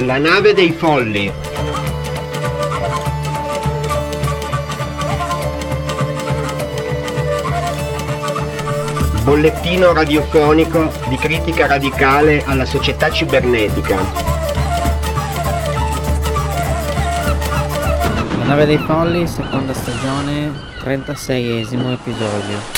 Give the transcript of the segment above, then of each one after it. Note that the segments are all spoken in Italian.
La nave dei folli. Bollettino radiofonico di critica radicale alla società cibernetica. La nave dei folli, seconda stagione, 36esimo episodio.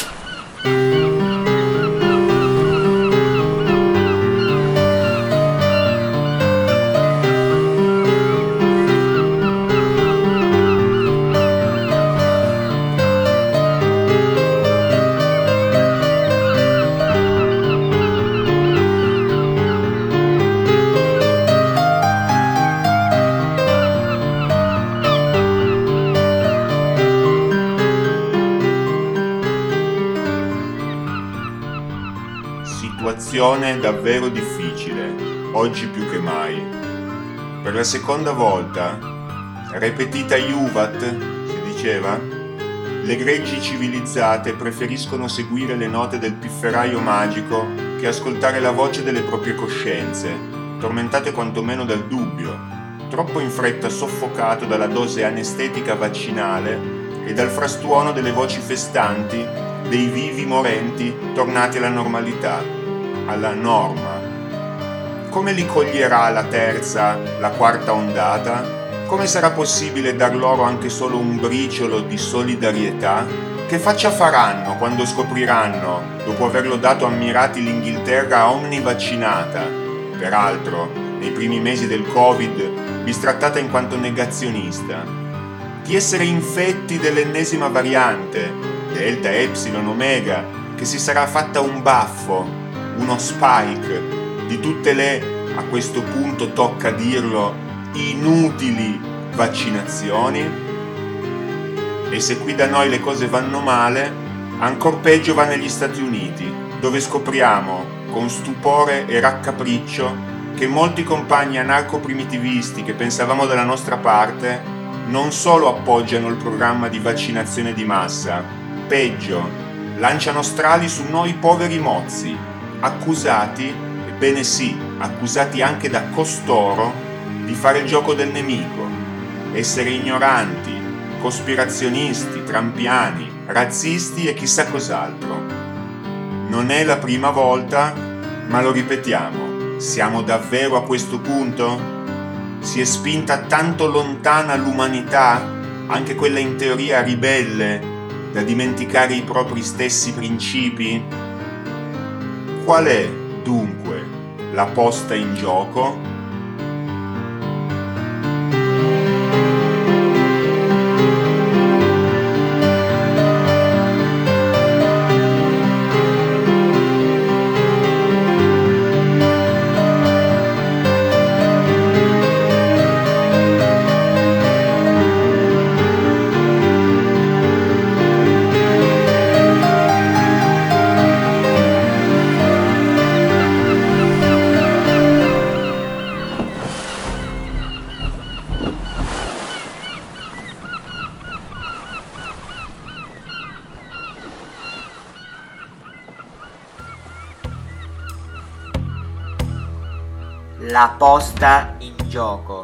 Situazione davvero difficile, oggi più che mai. Per la seconda volta, repetita iuvat, si diceva, le greggi civilizzate preferiscono seguire le note del pifferaio magico che ascoltare la voce delle proprie coscienze, tormentate quantomeno dal dubbio, troppo in fretta soffocato dalla dose anestetica vaccinale e dal frastuono delle voci festanti dei vivi morenti tornati alla normalità. Alla norma. Come li coglierà la terza, la quarta ondata? Come sarà possibile dar loro anche solo un briciolo di solidarietà? Che faccia faranno quando scopriranno, dopo averlo dato ammirati l'Inghilterra omnivaccinata, peraltro nei primi mesi del Covid bistrattata in quanto negazionista, di essere infetti dell'ennesima variante, Delta, Epsilon, Omega, che si sarà fatta un baffo, uno spike di tutte le, a questo punto tocca dirlo, inutili vaccinazioni? E se qui da noi le cose vanno male, ancor peggio va negli Stati Uniti, dove scopriamo con stupore e raccapriccio che molti compagni anarco-primitivisti che pensavamo dalla nostra parte non solo appoggiano il programma di vaccinazione di massa, peggio, lanciano strali su noi poveri mozzi, accusati, ebbene sì, accusati anche da costoro di fare il gioco del nemico, essere ignoranti, cospirazionisti, trampiani, razzisti e chissà cos'altro. Non è la prima volta, ma lo ripetiamo, siamo davvero a questo punto? Si è spinta tanto lontana l'umanità, anche quella in teoria ribelle, da dimenticare i propri stessi principi? Qual è, dunque, la posta in gioco? La posta in gioco.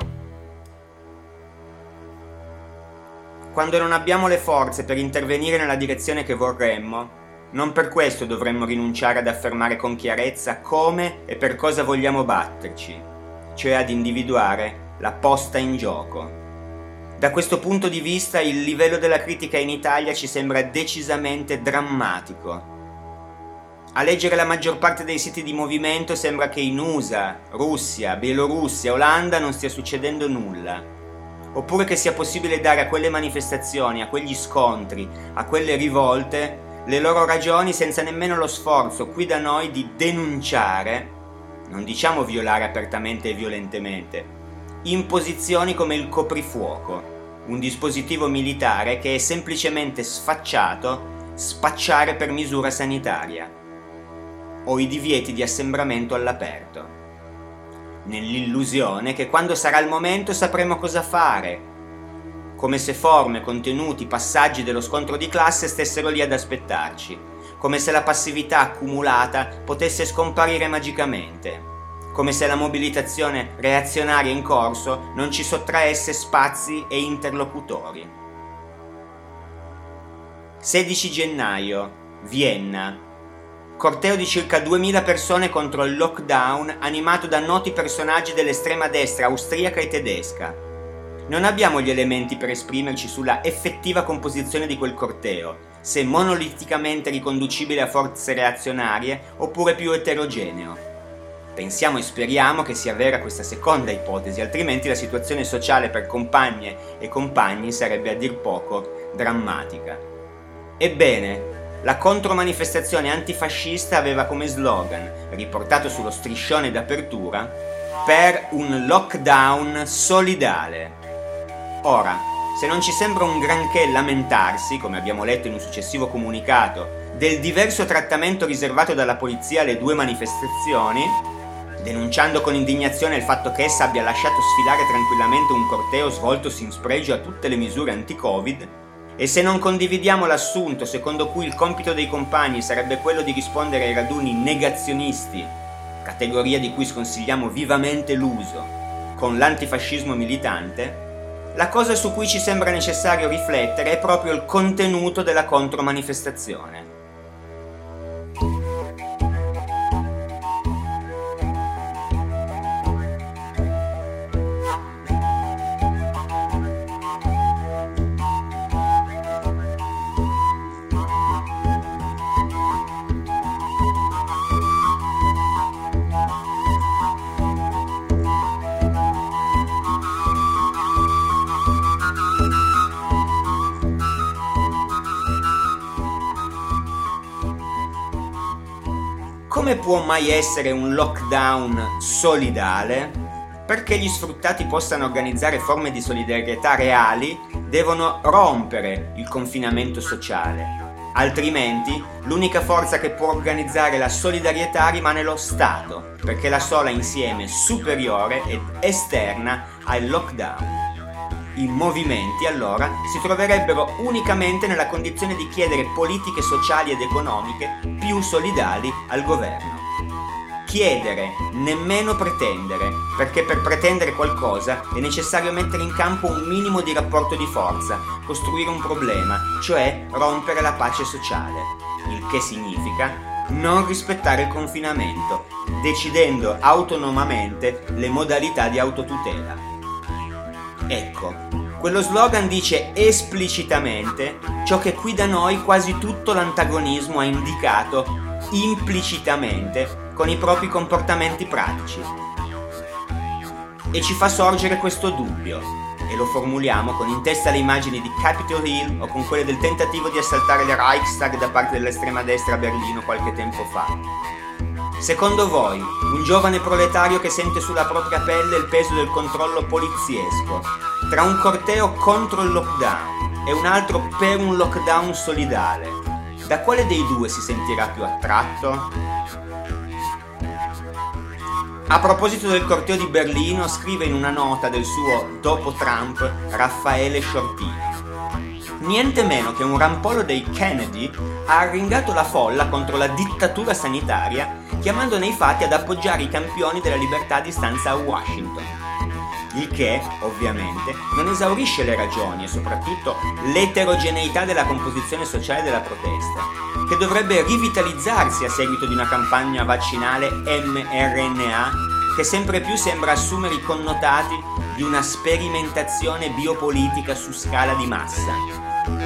Quando non abbiamo le forze per intervenire nella direzione che vorremmo, non per questo dovremmo rinunciare ad affermare con chiarezza come e per cosa vogliamo batterci, cioè ad individuare la posta in gioco. Da questo punto di vista il livello della critica in Italia ci sembra decisamente drammatico. A leggere la maggior parte dei siti di movimento sembra che in USA, Russia, Bielorussia, Olanda non stia succedendo nulla. Oppure che sia possibile dare a quelle manifestazioni, a quegli scontri, a quelle rivolte, le loro ragioni senza nemmeno lo sforzo qui da noi di denunciare, non diciamo violare apertamente e violentemente, imposizioni come il coprifuoco, un dispositivo militare che è semplicemente sfacciato spacciare per misura sanitaria, o i divieti di assembramento all'aperto, nell'illusione che quando sarà il momento sapremo cosa fare, come se forme, contenuti, passaggi dello scontro di classe stessero lì ad aspettarci, come se la passività accumulata potesse scomparire magicamente, come se la mobilitazione reazionaria in corso non ci sottraesse spazi e interlocutori. 16 gennaio, Vienna. Corteo di circa 2000 persone contro il lockdown animato da noti personaggi dell'estrema destra austriaca e tedesca. Non abbiamo gli elementi per esprimerci sulla effettiva composizione di quel corteo, se monoliticamente riconducibile a forze reazionarie oppure più eterogeneo. Pensiamo e speriamo che sia vera questa seconda ipotesi, altrimenti la situazione sociale per compagne e compagni sarebbe a dir poco drammatica. Ebbene, la contromanifestazione antifascista aveva come slogan, riportato sullo striscione d'apertura, per un lockdown solidale. Ora, se non ci sembra un granché lamentarsi, come abbiamo letto in un successivo comunicato, del diverso trattamento riservato dalla polizia alle due manifestazioni, denunciando con indignazione il fatto che essa abbia lasciato sfilare tranquillamente un corteo svoltosi in spregio a tutte le misure anti-Covid, e se non condividiamo l'assunto secondo cui il compito dei compagni sarebbe quello di rispondere ai raduni negazionisti, categoria di cui sconsigliamo vivamente l'uso, con l'antifascismo militante, la cosa su cui ci sembra necessario riflettere è proprio il contenuto della contromanifestazione. Come può mai essere un lockdown solidale? Perché gli sfruttati possano organizzare forme di solidarietà reali, devono rompere il confinamento sociale. Altrimenti, l'unica forza che può organizzare la solidarietà rimane lo Stato, perché è la sola insieme superiore ed esterna al lockdown. I movimenti, allora, si troverebbero unicamente nella condizione di chiedere politiche sociali ed economiche più solidali al governo. Chiedere, nemmeno pretendere, perché per pretendere qualcosa è necessario mettere in campo un minimo di rapporto di forza, costruire un problema, cioè rompere la pace sociale, il che significa non rispettare il confinamento, decidendo autonomamente le modalità di autotutela. Ecco, quello slogan dice esplicitamente ciò che qui da noi quasi tutto l'antagonismo ha indicato implicitamente con i propri comportamenti pratici. E ci fa sorgere questo dubbio, e lo formuliamo con in testa le immagini di Capitol Hill o con quelle del tentativo di assaltare il Reichstag da parte dell'estrema destra a Berlino qualche tempo fa. Secondo voi, un giovane proletario che sente sulla propria pelle il peso del controllo poliziesco, tra un corteo contro il lockdown e un altro per un lockdown solidale, da quale dei due si sentirà più attratto? A proposito del corteo di Berlino, scrive in una nota del suo dopo Trump Raffaele Shortini: niente meno che un rampollo dei Kennedy ha arringato la folla contro la dittatura sanitaria, chiamando nei fatti ad appoggiare i campioni della libertà a distanza a Washington. Il che, ovviamente, non esaurisce le ragioni e soprattutto l'eterogeneità della composizione sociale della protesta, che dovrebbe rivitalizzarsi a seguito di una campagna vaccinale mRNA che sempre più sembra assumere i connotati di una sperimentazione biopolitica su scala di massa.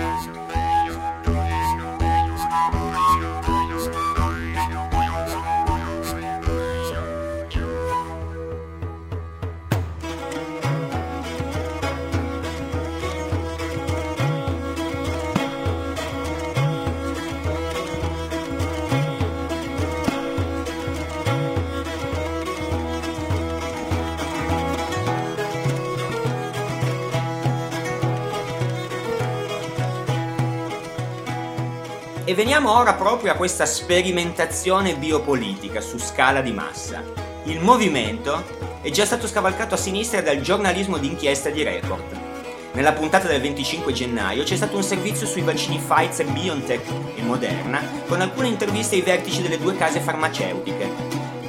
E veniamo ora proprio a questa sperimentazione biopolitica su scala di massa. Il movimento è già stato scavalcato a sinistra dal giornalismo d'inchiesta di Report. Nella puntata del 25 gennaio c'è stato un servizio sui vaccini Pfizer, BioNTech e Moderna, con alcune interviste ai vertici delle due case farmaceutiche.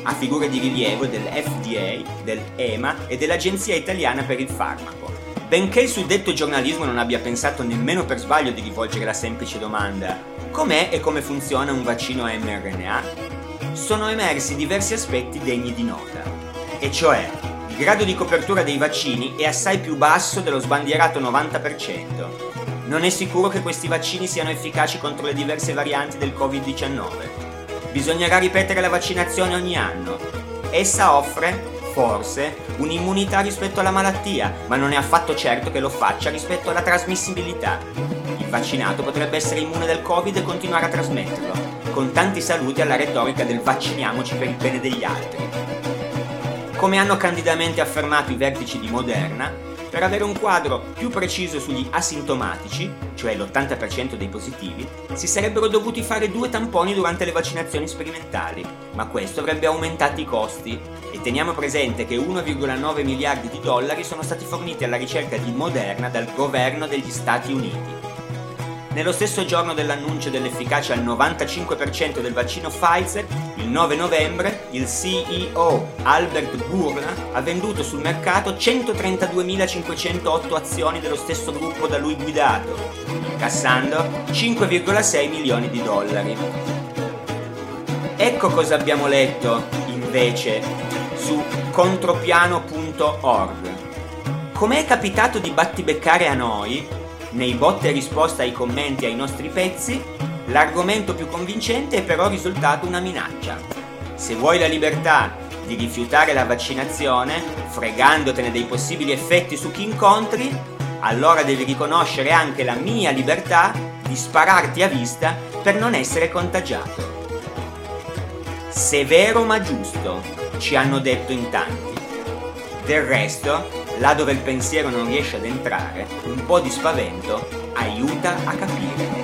a figure di rilievo del FDA, dell'EMA e dell'Agenzia Italiana per il Farmaco. Benché il suddetto giornalismo non abbia pensato nemmeno per sbaglio di rivolgere la semplice domanda «Com'è e come funziona un vaccino a mRNA?», sono emersi diversi aspetti degni di nota, e cioè il grado di copertura dei vaccini è assai più basso dello sbandierato 90%. Non è sicuro che questi vaccini siano efficaci contro le diverse varianti del Covid-19. Bisognerà ripetere la vaccinazione ogni anno. Essa offre, forse, un'immunità rispetto alla malattia, ma non è affatto certo che lo faccia rispetto alla trasmissibilità. Il vaccinato potrebbe essere immune del Covid e continuare a trasmetterlo, con tanti saluti alla retorica del vacciniamoci per il bene degli altri. Come hanno candidamente affermato i vertici di Moderna, per avere un quadro più preciso sugli asintomatici, cioè l'80% dei positivi, si sarebbero dovuti fare 2 tamponi durante le vaccinazioni sperimentali, ma questo avrebbe aumentato i costi, e teniamo presente che 1,9 miliardi di dollari sono stati forniti alla ricerca di Moderna dal governo degli Stati Uniti. Nello stesso giorno dell'annuncio dell'efficacia al 95% del vaccino Pfizer, il 9 novembre, il CEO Albert Bourla ha venduto sul mercato 132.508 azioni dello stesso gruppo da lui guidato, incassando 5,6 milioni di dollari. Ecco cosa abbiamo letto, invece, su contropiano.org. Come è capitato di battibeccare a noi, nei botte e risposta ai commenti ai nostri pezzi, l'argomento più convincente è però risultato una minaccia. Se vuoi la libertà di rifiutare la vaccinazione, fregandotene dei possibili effetti su chi incontri, allora devi riconoscere anche la mia libertà di spararti a vista per non essere contagiato. Severo ma giusto, ci hanno detto in tanti. Del resto, là dove il pensiero non riesce ad entrare, un po' di spavento aiuta a capire.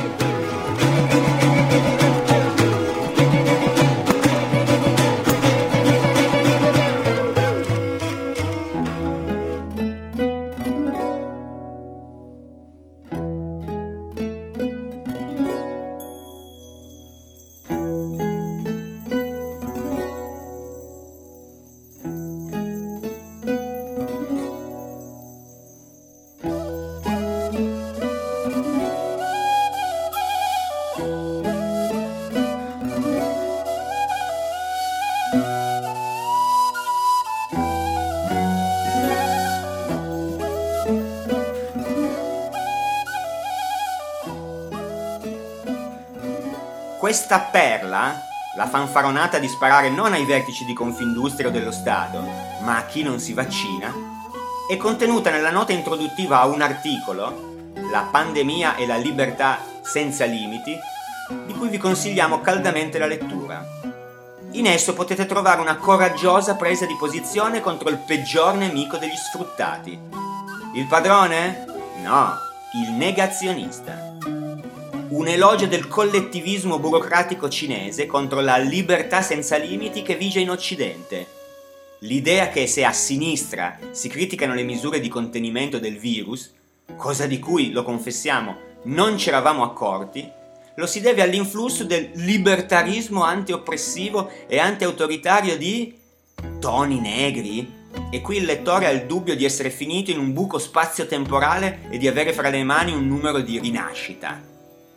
Questa perla, la fanfaronata di sparare non ai vertici di Confindustria o dello Stato, ma a chi non si vaccina, è contenuta nella nota introduttiva a un articolo, La pandemia e la libertà senza limiti, di cui vi consigliamo caldamente la lettura. In esso potete trovare una coraggiosa presa di posizione contro il peggior nemico degli sfruttati. Il padrone? No, il negazionista. Un elogio del collettivismo burocratico cinese contro la libertà senza limiti che vige in Occidente. L'idea che se a sinistra si criticano le misure di contenimento del virus, cosa di cui, lo confessiamo, non ci eravamo accorti, lo si deve all'influsso del libertarismo anti-oppressivo e anti-autoritario di Toni Negri. E qui il lettore ha il dubbio di essere finito in un buco spazio-temporale e di avere fra le mani un numero di rinascita.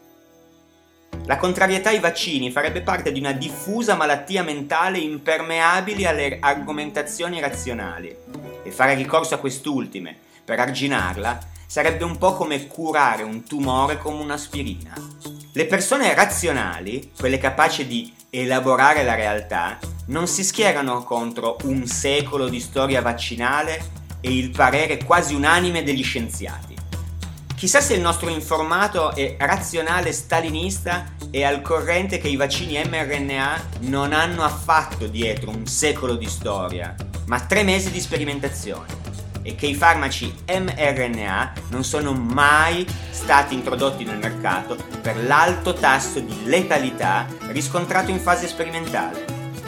La contrarietà ai vaccini farebbe parte di una diffusa malattia mentale impermeabile alle argomentazioni razionali, e fare ricorso a quest'ultime per arginarla sarebbe un po' come curare un tumore con un'aspirina. Le persone razionali, quelle capaci di elaborare la realtà, non si schierano contro un secolo di storia vaccinale e il parere quasi unanime degli scienziati. Chissà se il nostro informato e razionale stalinista è al corrente che i vaccini mRNA non hanno affatto dietro un secolo di storia, ma 3 mesi di sperimentazione, e che i farmaci mRNA non sono mai stati introdotti nel mercato per l'alto tasso di letalità riscontrato in fase sperimentale.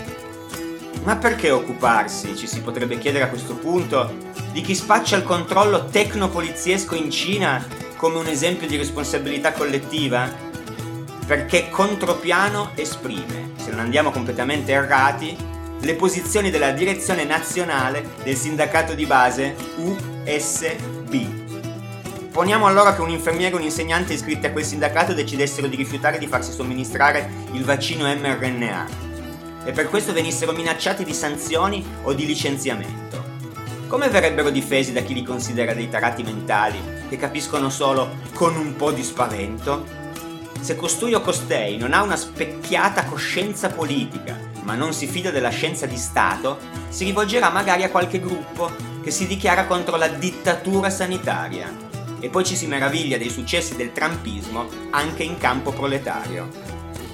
Ma perché occuparsi, ci si potrebbe chiedere a questo punto, di chi spaccia il controllo tecnopoliziesco in Cina come un esempio di responsabilità collettiva? Perché Contropiano esprime, se non andiamo completamente errati, le posizioni della direzione nazionale del sindacato di base USB. Poniamo allora che un infermiere e un insegnante iscritti a quel sindacato decidessero di rifiutare di farsi somministrare il vaccino mRNA e per questo venissero minacciati di sanzioni o di licenziamento. Come verrebbero difesi da chi li considera dei tarati mentali che capiscono solo con un po' di spavento? Se costui o costei non ha una specchiata coscienza politica, ma non si fida della scienza di Stato, si rivolgerà magari a qualche gruppo che si dichiara contro la dittatura sanitaria. E poi ci si meraviglia dei successi del trumpismo anche in campo proletario.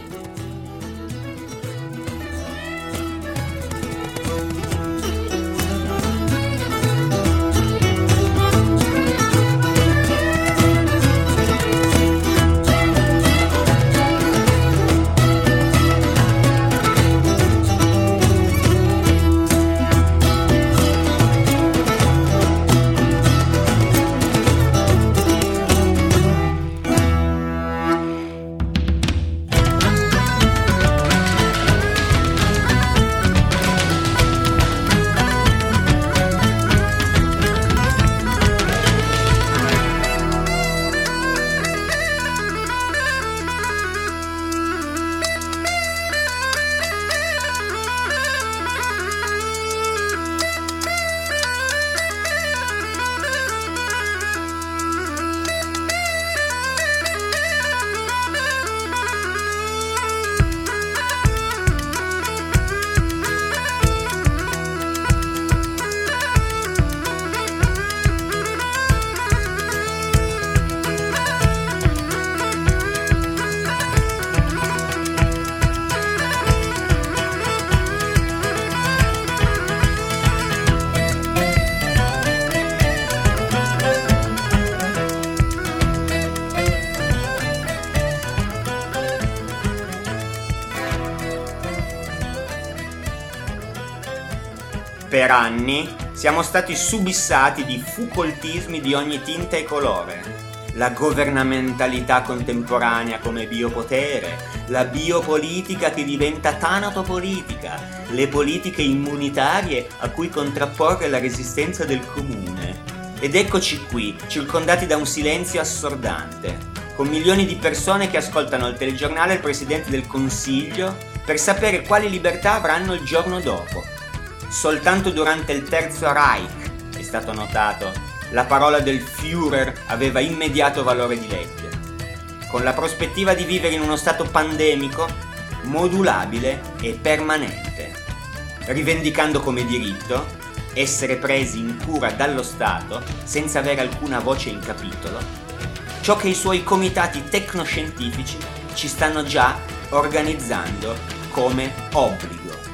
Per anni siamo stati subissati di Foucaultismi di ogni tinta e colore. La governamentalità contemporanea come biopotere, la biopolitica che diventa tanatopolitica, le politiche immunitarie a cui contrapporre la resistenza del comune. Ed eccoci qui, circondati da un silenzio assordante, con milioni di persone che ascoltano al telegiornale il Presidente del Consiglio per sapere quali libertà avranno il giorno dopo. Soltanto durante il Terzo Reich, è stato notato, la parola del Führer aveva immediato valore di legge. Con la prospettiva di vivere in uno stato pandemico, modulabile e permanente, rivendicando come diritto essere presi in cura dallo Stato senza avere alcuna voce in capitolo, ciò che i suoi comitati tecnoscientifici ci stanno già organizzando come obbligo.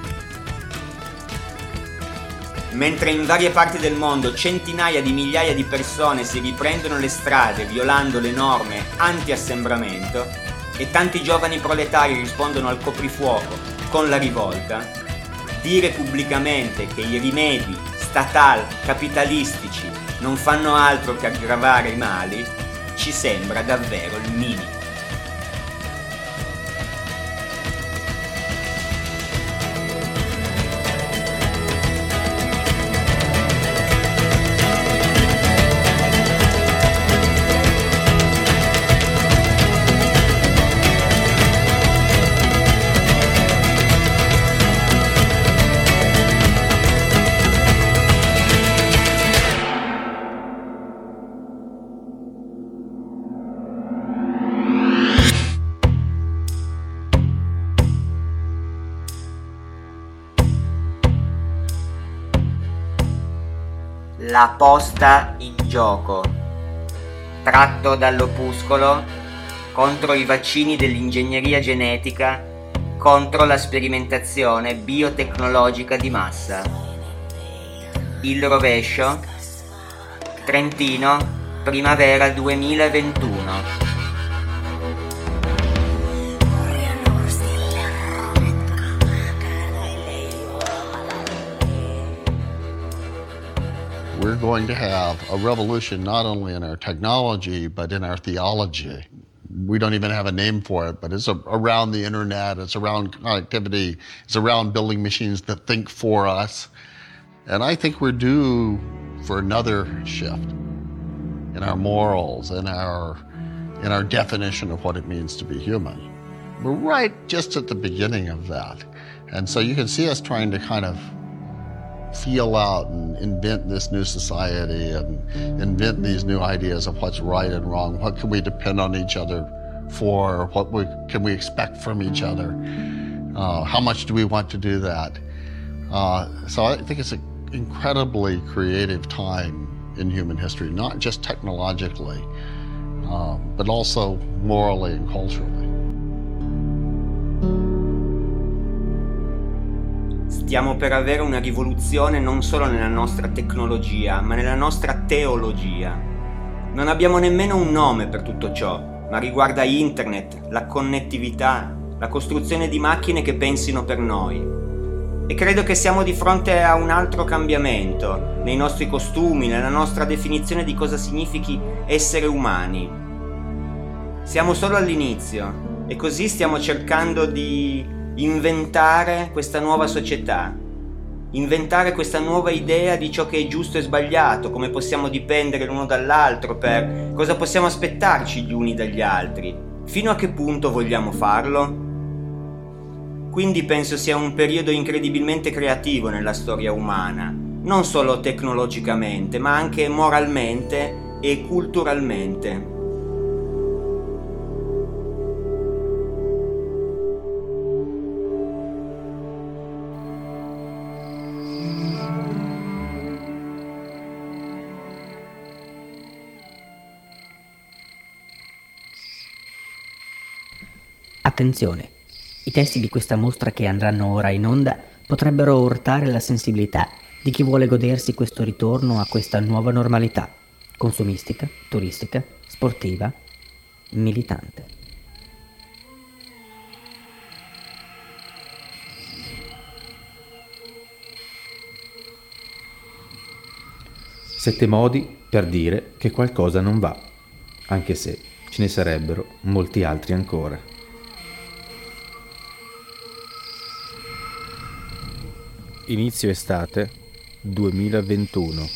Mentre in varie parti del mondo centinaia di migliaia di persone si riprendono le strade violando le norme anti-assembramento e tanti giovani proletari rispondono al coprifuoco con la rivolta, dire pubblicamente che i rimedi statal-capitalistici non fanno altro che aggravare i mali ci sembra davvero il minimo. La posta in gioco, tratto dall'opuscolo contro i vaccini dell'ingegneria genetica, contro la sperimentazione biotecnologica di massa. Il rovescio, Trentino, primavera 2021. We're going to have a revolution not only in our technology, but in our theology. we don't even have a name for it, but it's around the internet, it's around connectivity, it's around building machines that think for us. And I think we're due for another shift in our morals, in our definition of what it means to be human. We're right just at the beginning of that. And so you can see us trying to kind of feel out and invent this new society and invent these new ideas of what's right and wrong. What can we depend on each other for? Can we expect from each other? How much do we want to do that? So I think it's an incredibly creative time in human history, not just technologically, but also morally and culturally. Stiamo per avere una rivoluzione non solo nella nostra tecnologia, ma nella nostra teologia. Non abbiamo nemmeno un nome per tutto ciò, ma riguarda internet, la connettività, la costruzione di macchine che pensino per noi. E credo che siamo di fronte a un altro cambiamento nei nostri costumi, nella nostra definizione di cosa significhi essere umani. Siamo solo all'inizio e così stiamo cercando di inventare questa nuova società, inventare questa nuova idea di ciò che è giusto e sbagliato, come possiamo dipendere l'uno dall'altro, per cosa possiamo aspettarci gli uni dagli altri, fino a che punto vogliamo farlo. Quindi penso sia un periodo incredibilmente creativo nella storia umana, non solo tecnologicamente, ma anche moralmente e culturalmente. Attenzione, i testi di questa mostra che andranno ora in onda potrebbero urtare la sensibilità di chi vuole godersi questo ritorno a questa nuova normalità, consumistica, turistica, sportiva, militante. Sette modi per dire che qualcosa non va, anche se ce ne sarebbero molti altri ancora. Inizio estate 2021.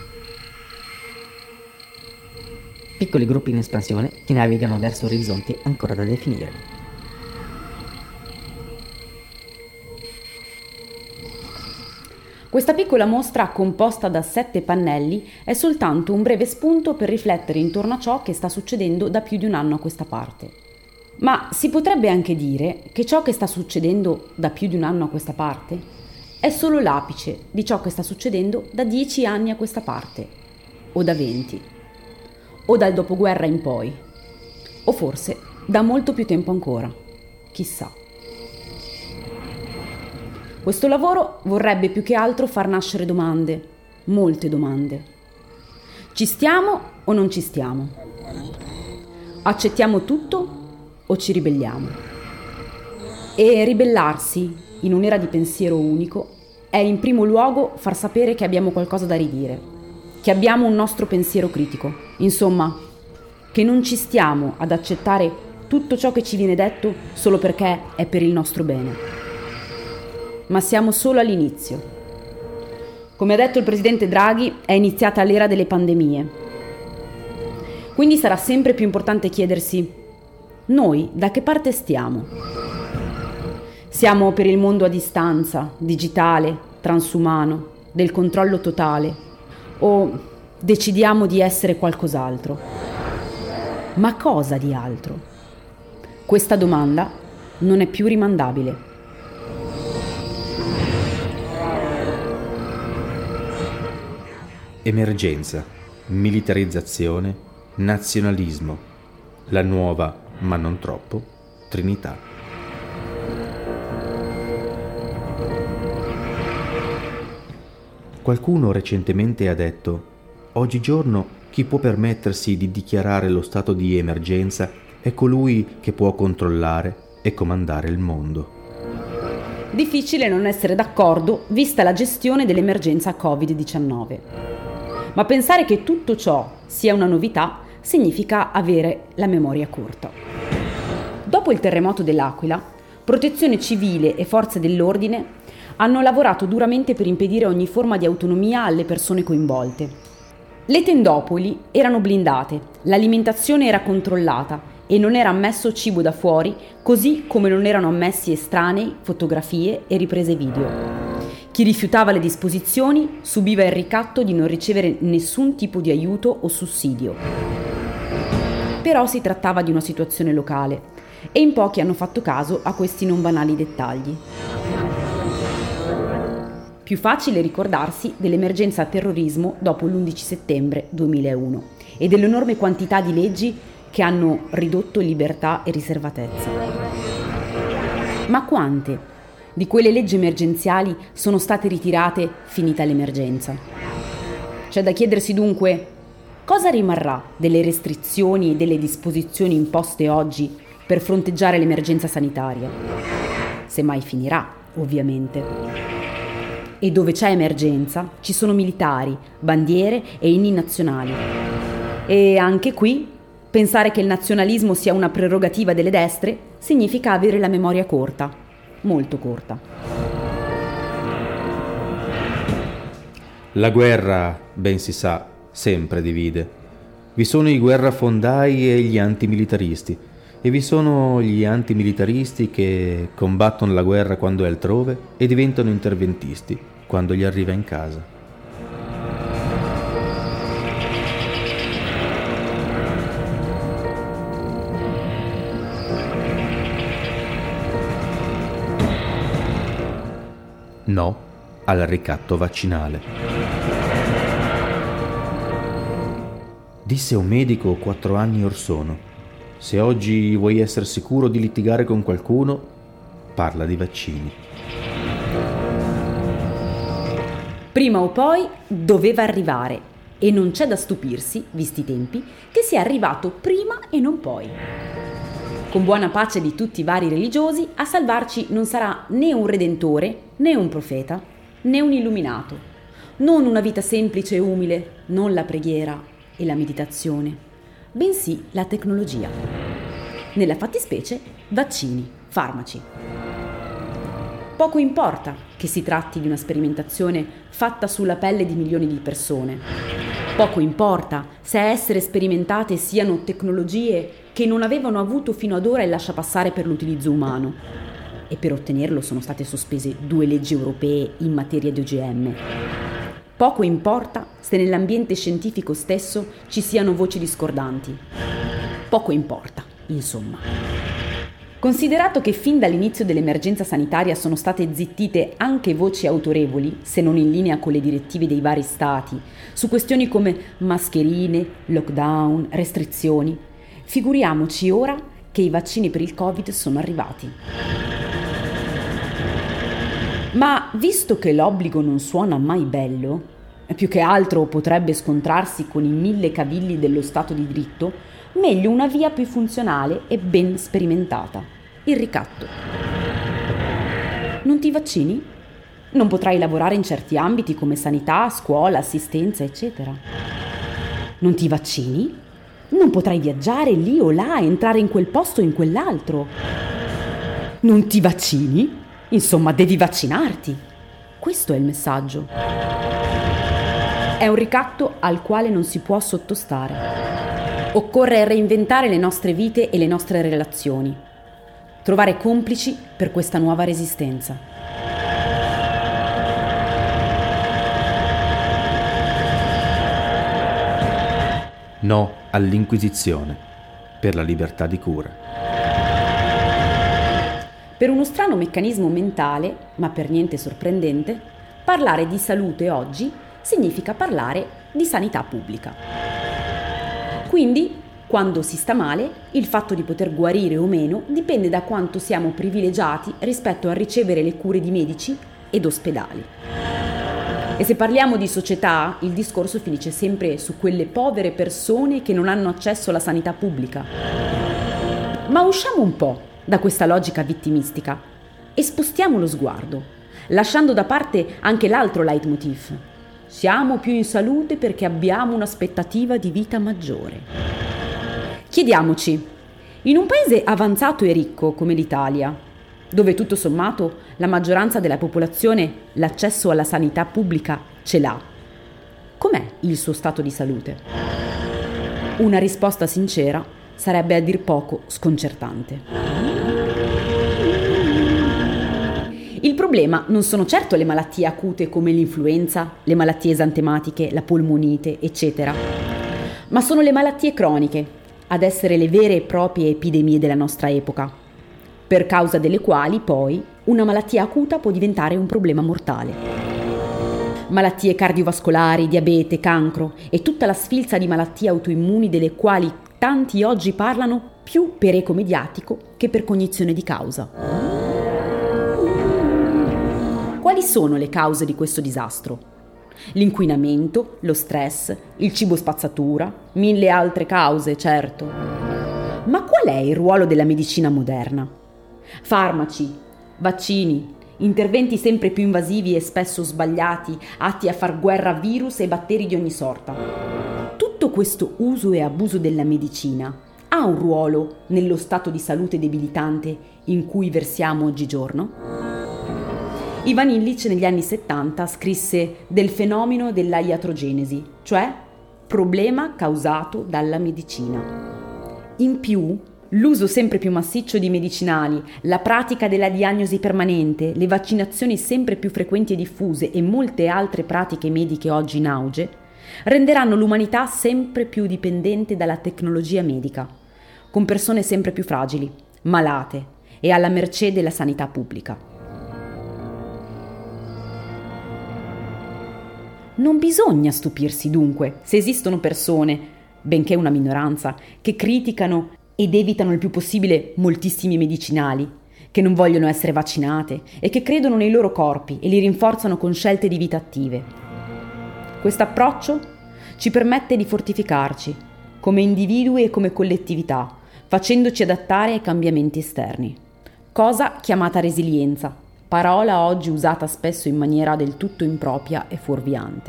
Piccoli gruppi in espansione che navigano verso orizzonti ancora da definire. Questa piccola mostra, composta da 7 pannelli, è soltanto un breve spunto per riflettere intorno a ciò che sta succedendo da più di un anno a questa parte. Ma si potrebbe anche dire che ciò che sta succedendo da più di un anno a questa parte è solo l'apice di ciò che sta succedendo da 10 anni a questa parte, o da 20, o dal dopoguerra in poi, o forse da molto più tempo ancora, chissà. Questo lavoro vorrebbe più che altro far nascere domande, molte domande. Ci stiamo o non ci stiamo? Accettiamo tutto o ci ribelliamo? E ribellarsi in un'era di pensiero unico è in primo luogo far sapere che abbiamo qualcosa da ridire, che abbiamo un nostro pensiero critico, insomma, che non ci stiamo ad accettare tutto ciò che ci viene detto solo perché è per il nostro bene. Ma siamo solo all'inizio. Come ha detto il presidente Draghi, è iniziata l'era delle pandemie. Quindi sarà sempre più importante chiedersi: noi da che parte stiamo? Siamo per il mondo a distanza, digitale, transumano, del controllo totale, o decidiamo di essere qualcos'altro? Ma cosa di altro? Questa domanda non è più rimandabile. Emergenza, militarizzazione, nazionalismo, la nuova, ma non troppo, Trinità. Qualcuno recentemente ha detto: oggigiorno chi può permettersi di dichiarare lo stato di emergenza è colui che può controllare e comandare il mondo. Difficile non essere d'accordo vista la gestione dell'emergenza Covid-19. Ma pensare che tutto ciò sia una novità significa avere la memoria corta. Dopo il terremoto dell'Aquila, Protezione Civile e forze dell'ordine hanno lavorato duramente per impedire ogni forma di autonomia alle persone coinvolte. Le tendopoli erano blindate, l'alimentazione era controllata e non era ammesso cibo da fuori, così come non erano ammessi estranei, fotografie e riprese video. Chi rifiutava le disposizioni subiva il ricatto di non ricevere nessun tipo di aiuto o sussidio. Però si trattava di una situazione locale e in pochi hanno fatto caso a questi non banali dettagli. Più facile ricordarsi dell'emergenza terrorismo dopo l'11 settembre 2001 e dell'enorme quantità di leggi che hanno ridotto libertà e riservatezza. Ma quante di quelle leggi emergenziali sono state ritirate finita l'emergenza? C'è da chiedersi dunque cosa rimarrà delle restrizioni e delle disposizioni imposte oggi per fronteggiare l'emergenza sanitaria. Se mai finirà, ovviamente. E dove c'è emergenza ci sono militari, bandiere e inni nazionali. E anche qui pensare che il nazionalismo sia una prerogativa delle destre significa avere la memoria corta, molto corta. La guerra, ben si sa, sempre divide. Vi sono i guerrafondai e gli antimilitaristi, e vi sono gli antimilitaristi che combattono la guerra quando è altrove e diventano interventisti quando gli arriva in casa. No al ricatto vaccinale. Disse un medico 4 anni or sono: se oggi vuoi essere sicuro di litigare con qualcuno, parla di vaccini. Prima o poi doveva arrivare e non c'è da stupirsi, visti i tempi, che sia arrivato prima e non poi. Con buona pace di tutti i vari religiosi, a salvarci non sarà né un redentore, né un profeta, né un illuminato. Non una vita semplice e umile, non la preghiera e la meditazione, bensì la tecnologia. Nella fattispecie, vaccini, farmaci. Poco importa che si tratti di una sperimentazione fatta sulla pelle di milioni di persone. Poco importa se a essere sperimentate siano tecnologie che non avevano avuto fino ad ora il lasciapassare per l'utilizzo umano. E per ottenerlo sono state sospese 2 leggi europee in materia di OGM. Poco importa se nell'ambiente scientifico stesso ci siano voci discordanti. Poco importa, insomma. Considerato che fin dall'inizio dell'emergenza sanitaria sono state zittite anche voci autorevoli, se non in linea con le direttive dei vari stati, su questioni come mascherine, lockdown, restrizioni, figuriamoci ora che i vaccini per il Covid sono arrivati. Ma visto che l'obbligo non suona mai bello, più che altro potrebbe scontrarsi con i 1000 cavilli dello Stato di diritto, meglio una via più funzionale e ben sperimentata: il ricatto. Non ti vaccini? Non potrai lavorare in certi ambiti come sanità, scuola, assistenza, eccetera. Non ti vaccini? Non potrai viaggiare lì o là, entrare in quel posto o in quell'altro. Non ti vaccini? Insomma, devi vaccinarti. Questo è il messaggio. È un ricatto al quale non si può sottostare. Occorre reinventare le nostre vite e le nostre relazioni. Trovare complici per questa nuova resistenza. No all'Inquisizione, per la libertà di cura. Per uno strano meccanismo mentale, ma per niente sorprendente, parlare di salute oggi significa parlare di sanità pubblica. Quindi, quando si sta male, il fatto di poter guarire o meno dipende da quanto siamo privilegiati rispetto a ricevere le cure di medici ed ospedali. E se parliamo di società, il discorso finisce sempre su quelle povere persone che non hanno accesso alla sanità pubblica. Ma usciamo un po' da questa logica vittimistica e spostiamo lo sguardo, lasciando da parte anche l'altro leitmotiv. Siamo più in salute perché abbiamo un'aspettativa di vita maggiore. Chiediamoci, In un paese avanzato e ricco come l'Italia, dove tutto sommato la maggioranza della popolazione l'accesso alla sanità pubblica ce l'ha, com'è il suo stato di salute? Una risposta sincera sarebbe a dir poco sconcertante. Il problema non sono certo le malattie acute come l'influenza, le malattie esantematiche, la polmonite, eccetera, ma sono le malattie croniche ad essere le vere e proprie epidemie della nostra epoca, per causa delle quali poi una malattia acuta può diventare un problema mortale. Malattie cardiovascolari, diabete, cancro e tutta la sfilza di malattie autoimmuni delle quali tanti oggi parlano più per eco mediatico che per cognizione di causa. Quali sono le cause di questo disastro? L'inquinamento, lo stress, il cibo spazzatura, 1000 altre cause, certo. Ma qual è il ruolo della medicina moderna? Farmaci, vaccini, interventi sempre più invasivi e spesso sbagliati, atti a far guerra a virus e batteri di ogni sorta. Tutto questo uso e abuso della medicina ha un ruolo nello stato di salute debilitante in cui versiamo oggigiorno? Ivan Illich negli anni 70 scrisse del fenomeno della iatrogenesi, cioè problema causato dalla medicina. In più, l'uso sempre più massiccio di medicinali, la pratica della diagnosi permanente, le vaccinazioni sempre più frequenti e diffuse e molte altre pratiche mediche oggi in auge, renderanno l'umanità sempre più dipendente dalla tecnologia medica, con persone sempre più fragili, malate e alla mercé della sanità pubblica. Non bisogna stupirsi dunque se esistono persone, benché una minoranza, che criticano ed evitano il più possibile moltissimi medicinali, che non vogliono essere vaccinate e che credono nei loro corpi e li rinforzano con scelte di vita attive. Questo approccio ci permette di fortificarci come individui e come collettività, facendoci adattare ai cambiamenti esterni, cosa chiamata resilienza, parola oggi usata spesso in maniera del tutto impropria e fuorviante.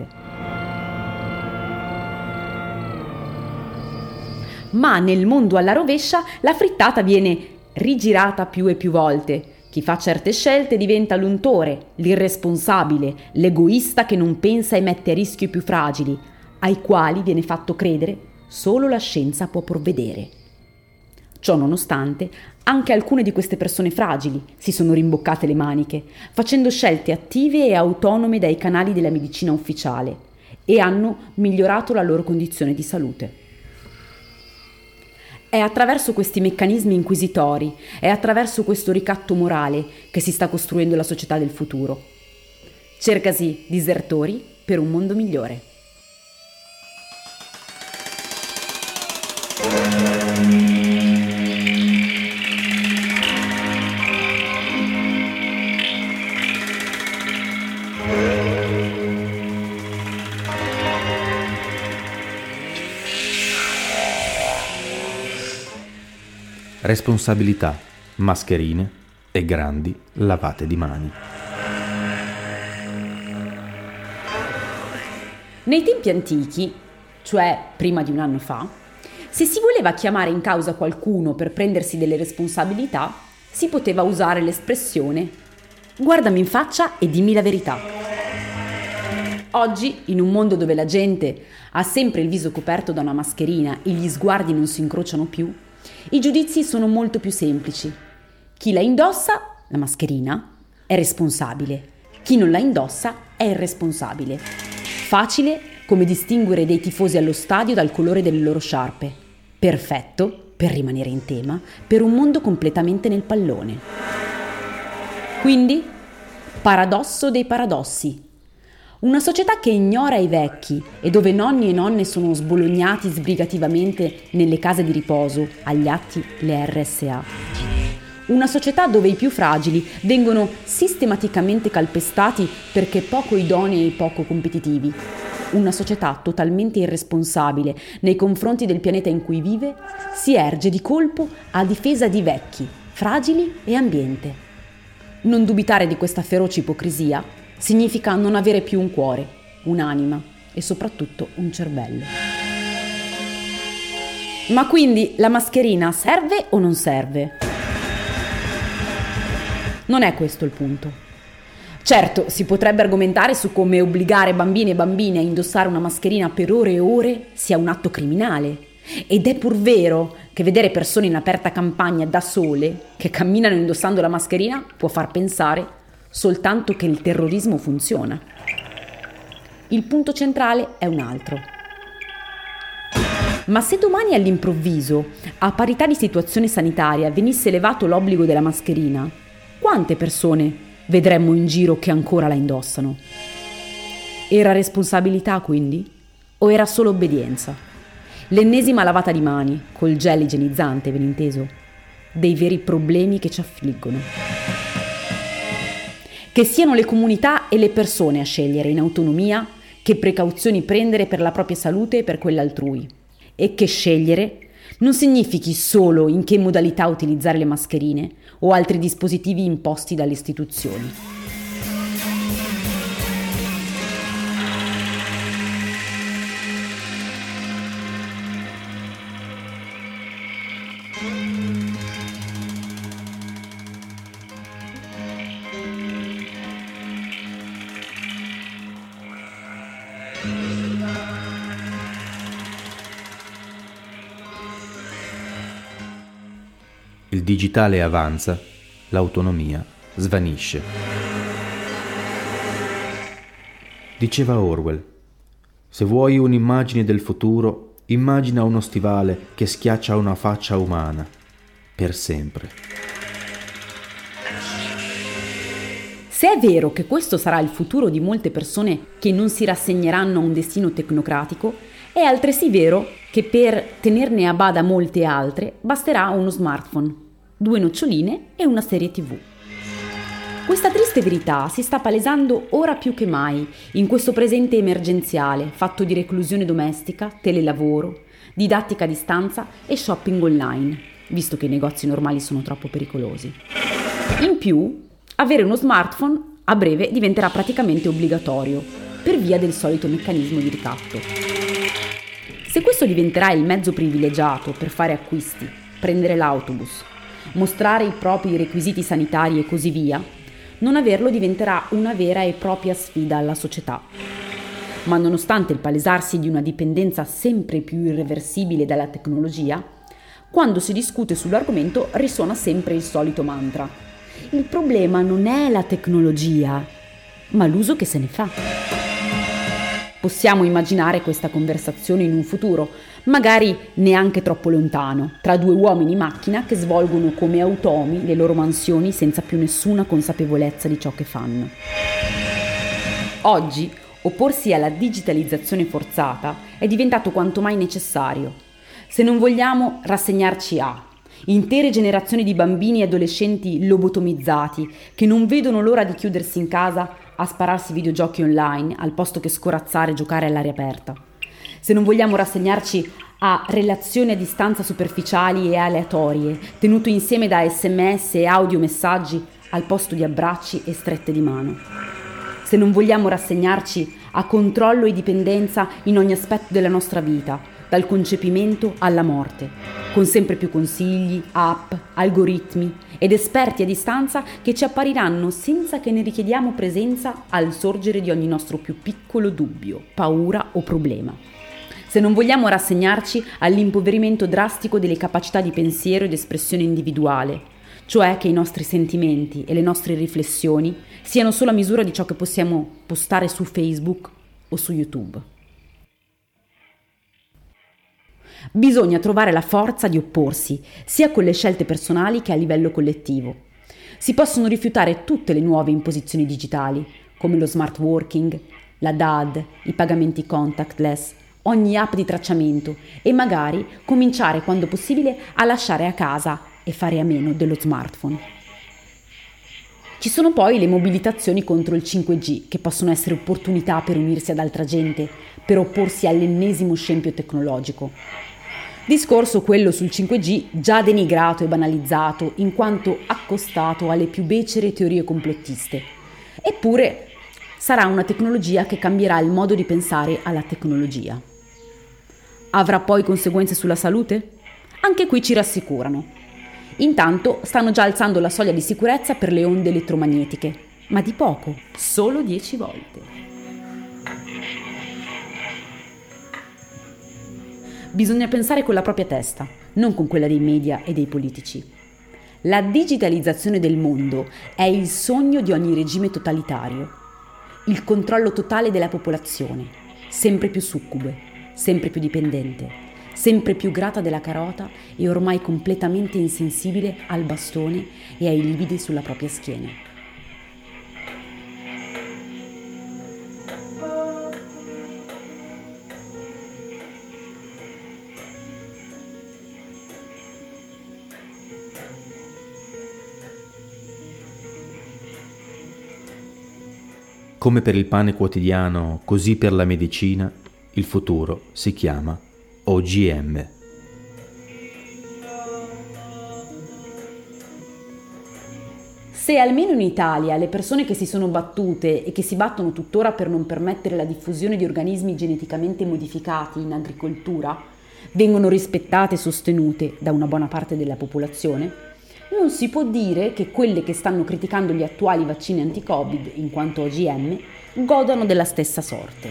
Ma nel mondo alla rovescia la frittata viene rigirata più e più volte. Chi fa certe scelte diventa l'untore, l'irresponsabile, l'egoista che non pensa e mette a rischio i più fragili, ai quali viene fatto credere solo la scienza può provvedere. Ciò nonostante, anche alcune di queste persone fragili si sono rimboccate le maniche, facendo scelte attive e autonome dai canali della medicina ufficiale e hanno migliorato la loro condizione di salute. È attraverso questi meccanismi inquisitori, è attraverso questo ricatto morale che si sta costruendo la società del futuro. Cercasi disertori per un mondo migliore. Responsabilità, mascherine e grandi lavate di mani. Nei tempi antichi, cioè prima di un anno fa, se si voleva chiamare in causa qualcuno per prendersi delle responsabilità, si poteva usare l'espressione «guardami in faccia e dimmi la verità». Oggi, in un mondo dove la gente ha sempre il viso coperto da una mascherina e gli sguardi non si incrociano più, i giudizi sono molto più semplici. Chi la indossa, la mascherina, è responsabile. Chi non la indossa è irresponsabile. Facile come distinguere dei tifosi allo stadio dal colore delle loro sciarpe. Perfetto, per rimanere in tema, per un mondo completamente nel pallone. Quindi, paradosso dei paradossi. Una società che ignora i vecchi e dove nonni e nonne sono sbolognati sbrigativamente nelle case di riposo, agli atti le RSA. Una società dove i più fragili vengono sistematicamente calpestati perché poco idonei e poco competitivi. Una società totalmente irresponsabile nei confronti del pianeta in cui vive si erge di colpo a difesa di vecchi, fragili e ambiente. Non dubitare di questa feroce ipocrisia significa non avere più un cuore, un'anima e soprattutto un cervello. Ma quindi la mascherina serve o non serve? Non è questo il punto. Certo, si potrebbe argomentare su come obbligare bambini e bambine a indossare una mascherina per ore e ore sia un atto criminale. Ed è pur vero che vedere persone in aperta campagna da sole, che camminano indossando la mascherina, può far pensare soltanto che il terrorismo funziona. Il punto centrale è un altro. Ma se domani all'improvviso, a parità di situazione sanitaria, venisse elevato l'obbligo della mascherina, quante persone vedremmo in giro che ancora la indossano? Era responsabilità quindi? O era solo obbedienza? L'ennesima lavata di mani, col gel igienizzante, ben inteso, dei veri problemi che ci affliggono. Che siano le comunità e le persone a scegliere in autonomia che precauzioni prendere per la propria salute e per quella altrui. E che scegliere non significhi solo in che modalità utilizzare le mascherine o altri dispositivi imposti dalle istituzioni. Il digitale avanza, l'autonomia svanisce. Diceva Orwell: se vuoi un'immagine del futuro, immagina uno stivale che schiaccia una faccia umana, per sempre. Se è vero che questo sarà il futuro di molte persone che non si rassegneranno a un destino tecnocratico, è altresì vero che per tenerne a bada molte altre basterà uno smartphone, 2 noccioline e una serie TV. Questa triste verità si sta palesando ora più che mai in questo presente emergenziale fatto di reclusione domestica, telelavoro, didattica a distanza e shopping online, visto che i negozi normali sono troppo pericolosi. In più, avere uno smartphone a breve diventerà praticamente obbligatorio per via del solito meccanismo di ricatto. Se questo diventerà il mezzo privilegiato per fare acquisti, prendere l'autobus, mostrare i propri requisiti sanitari e così via, non averlo diventerà una vera e propria sfida alla società. Ma nonostante il palesarsi di una dipendenza sempre più irreversibile dalla tecnologia, quando si discute sull'argomento risuona sempre il solito mantra: il problema non è la tecnologia, ma l'uso che se ne fa. Possiamo immaginare questa conversazione in un futuro, magari neanche troppo lontano, tra 2 uomini macchina che svolgono come automi le loro mansioni senza più nessuna consapevolezza di ciò che fanno. Oggi, opporsi alla digitalizzazione forzata è diventato quanto mai necessario, se non vogliamo rassegnarci a intere generazioni di bambini e adolescenti lobotomizzati che non vedono l'ora di chiudersi in casa a spararsi videogiochi online al posto che scorazzare e giocare all'aria aperta. Se non vogliamo rassegnarci a relazioni a distanza superficiali e aleatorie, tenute insieme da SMS e audiomessaggi al posto di abbracci e strette di mano. Se non vogliamo rassegnarci a controllo e dipendenza in ogni aspetto della nostra vita, dal concepimento alla morte, con sempre più consigli, app, algoritmi ed esperti a distanza che ci appariranno senza che ne richiediamo presenza al sorgere di ogni nostro più piccolo dubbio, paura o problema. Se non vogliamo rassegnarci all'impoverimento drastico delle capacità di pensiero ed espressione individuale, cioè che i nostri sentimenti e le nostre riflessioni siano solo a misura di ciò che possiamo postare su Facebook o su YouTube. Bisogna trovare la forza di opporsi, sia con le scelte personali che a livello collettivo. Si possono rifiutare tutte le nuove imposizioni digitali, come lo smart working, la DAD, i pagamenti contactless, ogni app di tracciamento e magari cominciare quando possibile a lasciare a casa e fare a meno dello smartphone. Ci sono poi le mobilitazioni contro il 5G, che possono essere opportunità per unirsi ad altra gente, per opporsi all'ennesimo scempio tecnologico. Discorso quello sul 5G già denigrato e banalizzato in quanto accostato alle più becere teorie complottiste. Eppure sarà una tecnologia che cambierà il modo di pensare alla tecnologia. Avrà poi conseguenze sulla salute? Anche qui ci rassicurano. Intanto stanno già alzando la soglia di sicurezza per le onde elettromagnetiche, ma di poco, solo 10 volte. Bisogna pensare con la propria testa, non con quella dei media e dei politici. La digitalizzazione del mondo è il sogno di ogni regime totalitario. Il controllo totale della popolazione, sempre più succube, sempre più dipendente, sempre più grata della carota e ormai completamente insensibile al bastone e ai lividi sulla propria schiena. Come per il pane quotidiano, così per la medicina, il futuro si chiama OGM. Se almeno in Italia le persone che si sono battute e che si battono tuttora per non permettere la diffusione di organismi geneticamente modificati in agricoltura vengono rispettate e sostenute da una buona parte della popolazione, non si può dire che quelle che stanno criticando gli attuali vaccini anti-Covid, in quanto OGM, godano della stessa sorte.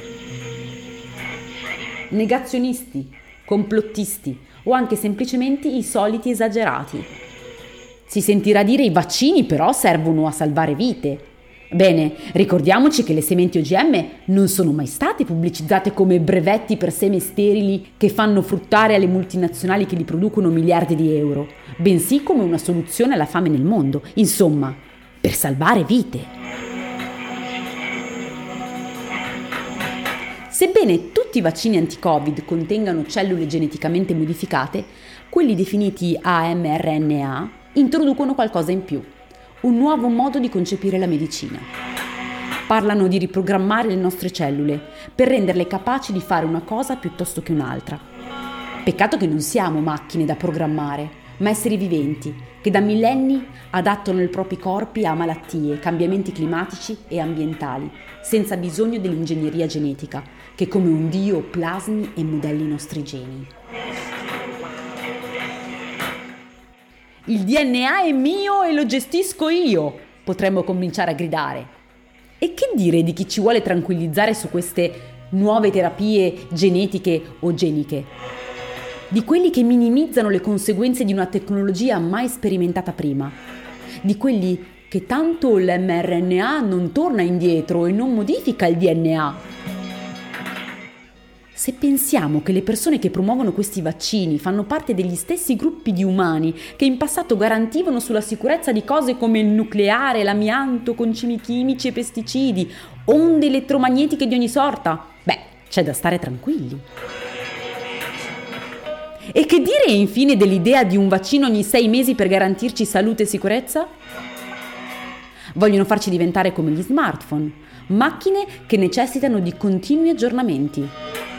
Negazionisti, complottisti o anche semplicemente i soliti esagerati. Si sentirà dire i vaccini però servono a salvare vite. Bene, ricordiamoci che le sementi OGM non sono mai state pubblicizzate come brevetti per seme sterili che fanno fruttare alle multinazionali che li producono miliardi di euro, bensì come una soluzione alla fame nel mondo, insomma, per salvare vite. Sebbene tutti i vaccini anti-Covid contengano cellule geneticamente modificate, quelli definiti amRNA introducono qualcosa in più. Un nuovo modo di concepire la medicina. Parlano di riprogrammare le nostre cellule per renderle capaci di fare una cosa piuttosto che un'altra. Peccato che non siamo macchine da programmare, ma esseri viventi che da millenni adattano i propri corpi a malattie, cambiamenti climatici e ambientali, senza bisogno dell'ingegneria genetica, che come un dio plasmi e modelli i nostri geni. Il DNA è mio e lo gestisco io, potremmo cominciare a gridare. E che dire di chi ci vuole tranquillizzare su queste nuove terapie genetiche o geniche? Di quelli che minimizzano le conseguenze di una tecnologia mai sperimentata prima? Di quelli che tanto l'mRNA non torna indietro e non modifica il DNA? Se pensiamo che le persone che promuovono questi vaccini fanno parte degli stessi gruppi di umani che in passato garantivano sulla sicurezza di cose come il nucleare, l'amianto, concimi chimici e pesticidi, onde elettromagnetiche di ogni sorta, c'è da stare tranquilli. E che dire infine dell'idea di un vaccino ogni 6 mesi per garantirci salute e sicurezza? Vogliono farci diventare come gli smartphone, macchine che necessitano di continui aggiornamenti.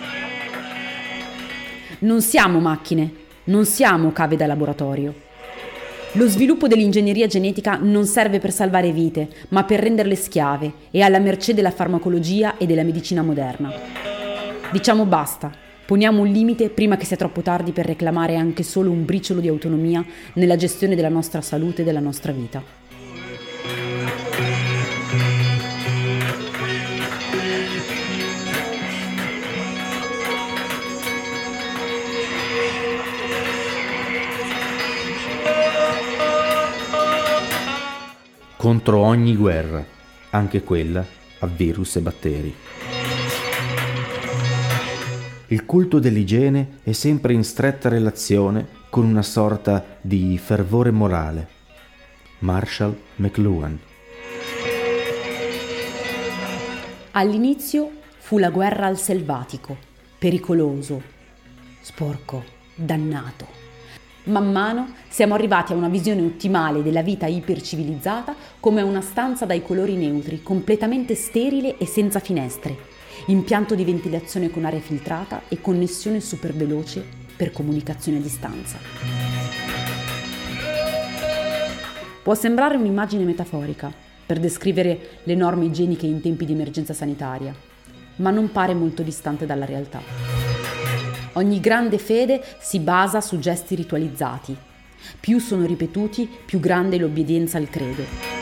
Non siamo macchine, non siamo cave da laboratorio. Lo sviluppo dell'ingegneria genetica non serve per salvare vite, ma per renderle schiave e alla mercé della farmacologia e della medicina moderna. Diciamo basta, poniamo un limite prima che sia troppo tardi per reclamare anche solo un briciolo di autonomia nella gestione della nostra salute e della nostra vita. Contro ogni guerra, anche quella a virus e batteri. Il culto dell'igiene è sempre in stretta relazione con una sorta di fervore morale. Marshall McLuhan. All'inizio fu la guerra al selvatico, pericoloso, sporco, dannato. Man mano siamo arrivati a una visione ottimale della vita ipercivilizzata come una stanza dai colori neutri, completamente sterile e senza finestre, impianto di ventilazione con aria filtrata e connessione super veloce per comunicazione a distanza. Può sembrare un'immagine metaforica per descrivere le norme igieniche in tempi di emergenza sanitaria, ma non pare molto distante dalla realtà. Ogni grande fede si basa su gesti ritualizzati. Più sono ripetuti, più grande è l'obbedienza al credo.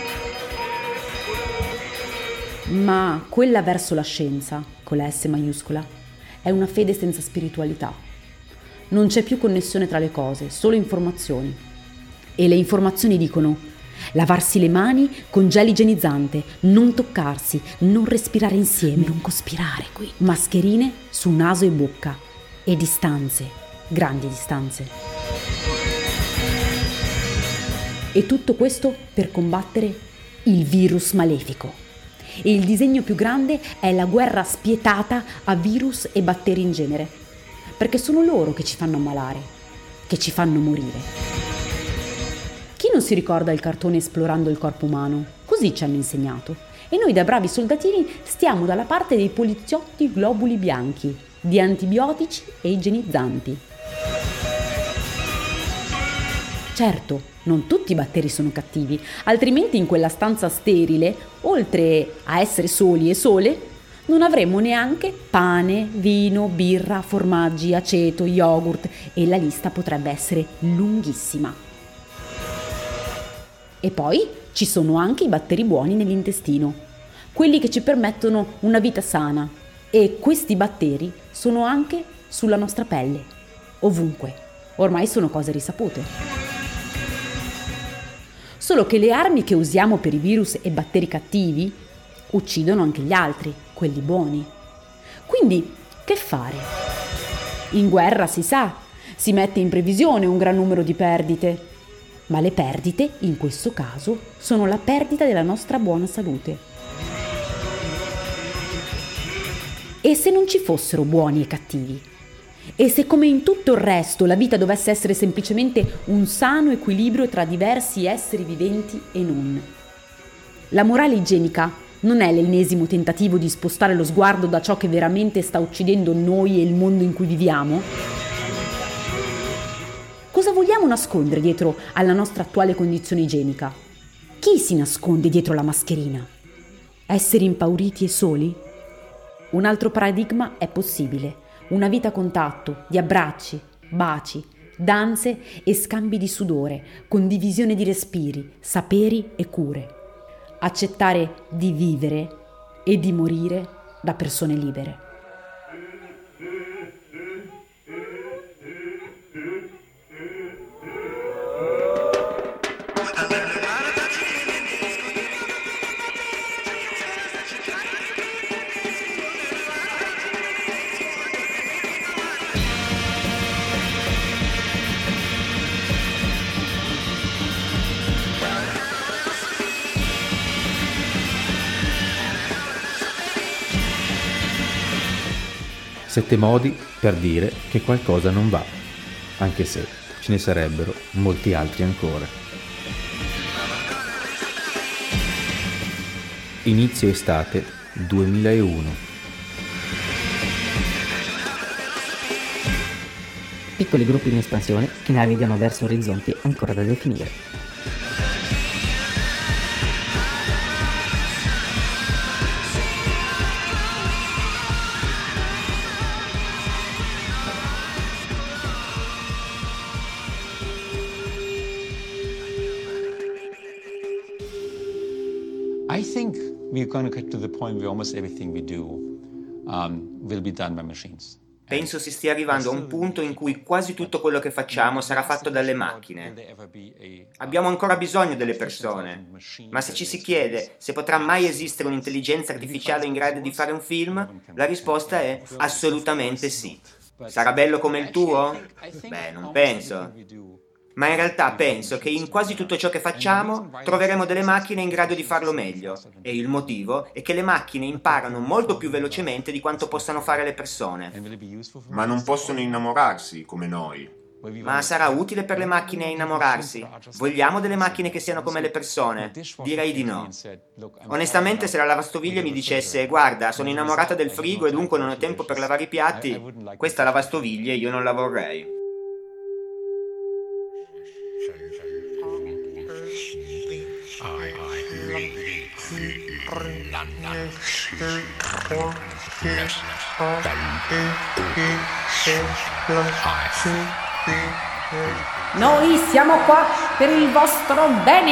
Ma quella verso la scienza, con la S maiuscola, è una fede senza spiritualità. Non c'è più connessione tra le cose, solo informazioni. E le informazioni dicono: lavarsi le mani con gel igienizzante, non toccarsi, non respirare insieme, non cospirare qui, mascherine su naso e bocca e distanze, grandi distanze. E tutto questo per combattere il virus malefico. E il disegno più grande è la guerra spietata a virus e batteri in genere, perché sono loro che ci fanno ammalare, che ci fanno morire. Chi non si ricorda il cartone Esplorando il corpo umano? Così ci hanno insegnato. E noi da bravi soldatini stiamo dalla parte dei poliziotti globuli bianchi, di antibiotici e igienizzanti. Certo, non tutti i batteri sono cattivi, altrimenti in quella stanza sterile, oltre a essere soli e sole, non avremmo neanche pane, vino, birra, formaggi, aceto, yogurt e la lista potrebbe essere lunghissima. E poi ci sono anche i batteri buoni nell'intestino, quelli che ci permettono una vita sana. E questi batteri sono anche sulla nostra pelle, ovunque. Ormai sono cose risapute. Solo che le armi che usiamo per i virus e batteri cattivi uccidono anche gli altri, quelli buoni. Quindi, che fare? In guerra si sa, si mette in previsione un gran numero di perdite. Ma le perdite, in questo caso, sono la perdita della nostra buona salute. E se non ci fossero buoni e cattivi? E se come in tutto il resto la vita dovesse essere semplicemente un sano equilibrio tra diversi esseri viventi e non? La morale igienica non è l'ennesimo tentativo di spostare lo sguardo da ciò che veramente sta uccidendo noi e il mondo in cui viviamo? Cosa vogliamo nascondere dietro alla nostra attuale condizione igienica? Chi si nasconde dietro la mascherina? Esseri impauriti e soli? Un altro paradigma è possibile. Una vita a contatto, di abbracci, baci, danze e scambi di sudore, condivisione di respiri, saperi e cure. Accettare di vivere e di morire da persone libere. Sette modi per dire che qualcosa non va, anche se ce ne sarebbero molti altri ancora. Inizio estate 2001. Piccoli gruppi in espansione che navigano verso orizzonti ancora da definire. I think we're going to get to the point where almost everything we do will be done by machines. Penso si stia arrivando a un punto in cui quasi tutto quello che facciamo sarà fatto dalle macchine. Abbiamo ancora bisogno delle persone, ma se ci si chiede se potrà mai esistere un'intelligenza artificiale in grado di fare un film, la risposta è assolutamente sì. Sarà bello come il tuo? Beh, non penso. Ma in realtà penso che in quasi tutto ciò che facciamo troveremo delle macchine in grado di farlo meglio. E il motivo è che le macchine imparano molto più velocemente di quanto possano fare le persone. Ma non possono innamorarsi come noi. Ma sarà utile per le macchine innamorarsi? Vogliamo delle macchine che siano come le persone? Direi di no. Onestamente, se la lavastoviglie mi dicesse guarda, sono innamorata del frigo e dunque non ho tempo per lavare i piatti, questa lavastoviglie io non la vorrei. Noi siamo qua per il vostro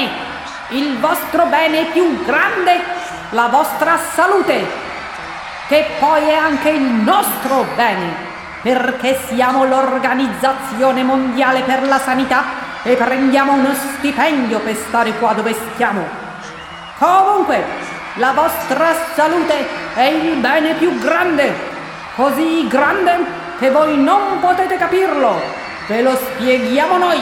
bene più grande, la vostra salute, che poi è anche il nostro bene, perché siamo l'Organizzazione Mondiale per la Sanità e prendiamo uno stipendio per stare qua dove stiamo. Comunque, la vostra salute è il bene più grande, così grande che voi non potete capirlo. Ve lo spieghiamo noi.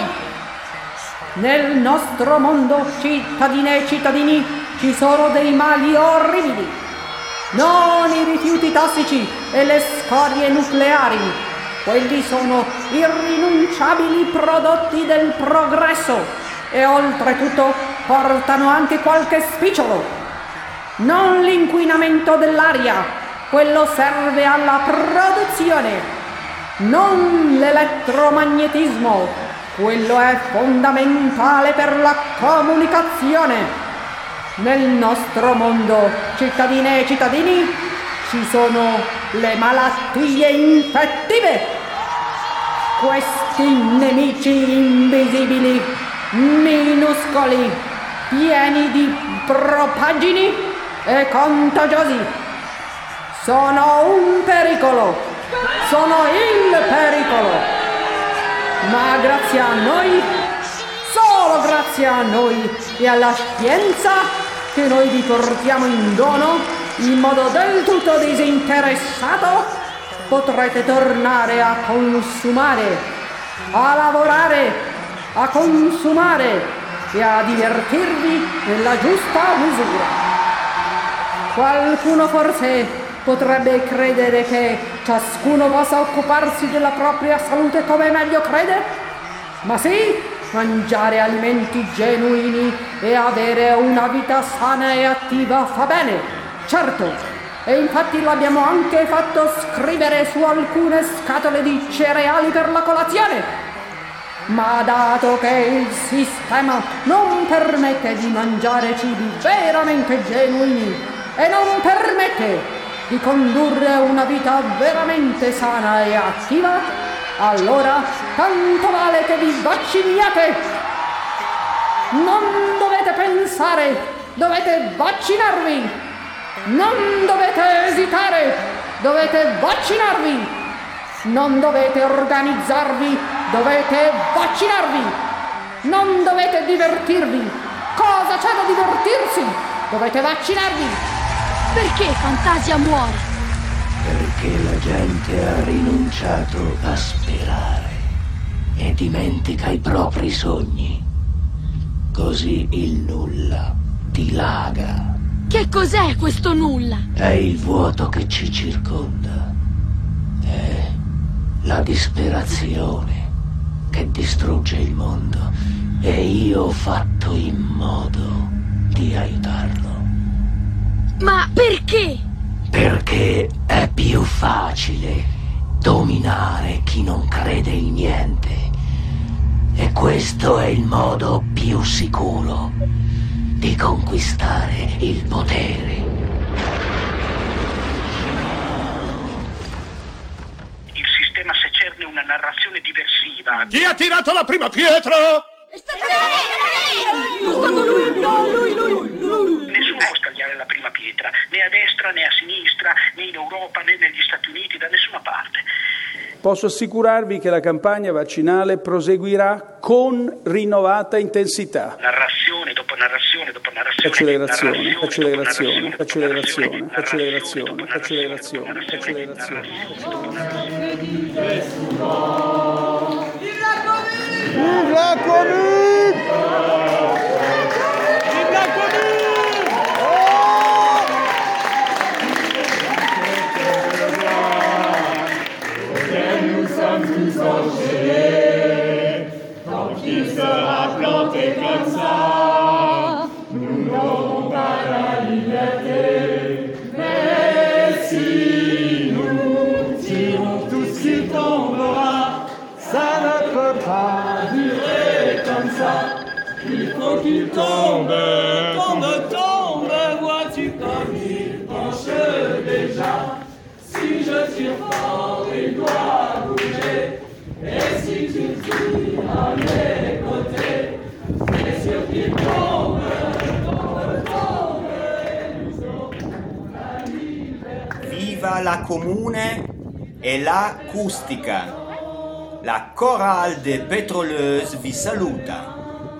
Nel nostro mondo, cittadine e cittadini, ci sono dei mali orribili. Non i rifiuti tossici e le scorie nucleari. Quelli sono irrinunciabili prodotti del progresso e oltretutto portano anche qualche spicciolo. Non l'inquinamento dell'aria, quello serve alla produzione. Non l'elettromagnetismo, quello è fondamentale per la comunicazione. Nel nostro mondo, cittadine e cittadini, ci sono le malattie infettive. Questi nemici invisibili, minuscoli, pieni di propaggini e contagiosi, sono un pericolo. Sono il pericolo, ma grazie a noi, solo grazie a noi e alla scienza che noi vi portiamo in dono in modo del tutto disinteressato, potrete tornare a consumare, a lavorare, a consumare e a divertirvi nella giusta misura. Qualcuno forse potrebbe credere che ciascuno possa occuparsi della propria salute come meglio crede? Ma sì, mangiare alimenti genuini e avere una vita sana e attiva fa bene, certo. E infatti l'abbiamo anche fatto scrivere su alcune scatole di cereali per la colazione. Ma dato che il sistema non permette di mangiare cibi veramente genuini e non permette di condurre una vita veramente sana e attiva, allora tanto vale che vi vacciniate. Non dovete pensare, dovete vaccinarvi. Non dovete esitare, dovete vaccinarvi. Non dovete organizzarvi, dovete vaccinarvi. Non dovete divertirvi. Cosa c'è da divertirsi? Dovete vaccinarvi. Perché Fantasia muore? Perché la gente ha rinunciato a sperare e dimentica i propri sogni. Così il nulla dilaga. Che cos'è questo nulla? È il vuoto che ci circonda. È la disperazione che distrugge il mondo. E io ho fatto in modo di aiutarlo. Ma perché? Perché è più facile dominare chi non crede in niente. E questo è il modo più sicuro di conquistare il potere. Il sistema secerne una narrazione diversiva. Chi ha tirato la prima pietra? È stato lui! No, lui! Nessuno può scagliare la prima pietra, né a destra né a sinistra, né in Europa né negli Stati Uniti, da nessuna parte. Posso assicurarvi che la campagna vaccinale proseguirà con rinnovata intensità. Narrazione dopo narrazione dopo narrazione. Accelerazione. Vive la Covid! Vive la Covid! Nous sommes tous enchaînés, quand il sera planté comme ça, nous n'aurons pas la liberté. Mais si nous tirons tout ce qui tombera, ça ne peut pas durer comme ça. Il faut qu'il tombe. tire fort, il doit bouger. Et si tu tires à mes côtés, c'est sûr qu'il tombe, Viva la comune e la acustica! La Chorale des Pétroleuses vi saluta.